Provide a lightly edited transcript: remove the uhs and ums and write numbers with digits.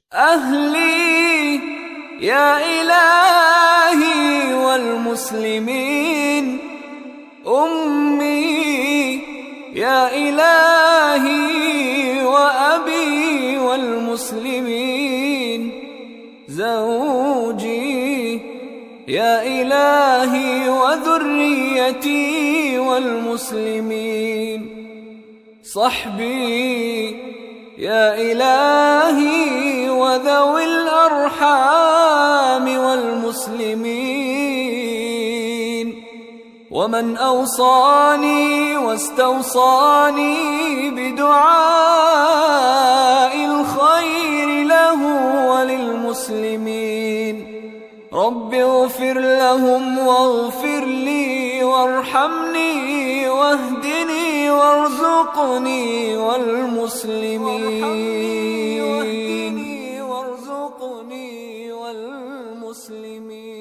أهلي يا إلهي والمسلمين، أمي يا إلهي وأبي والمسلمين، زوجي يا إلهي وذريتي والمسلمين، صحبي يا إلهي وذوي الأرحام والمسلمين، ومن أوصاني واستوصاني بدعاء الخير له وللمسلمين. رب اغفر لهم واغفر لي وارحمني واهدني وارزقني والمسلمين.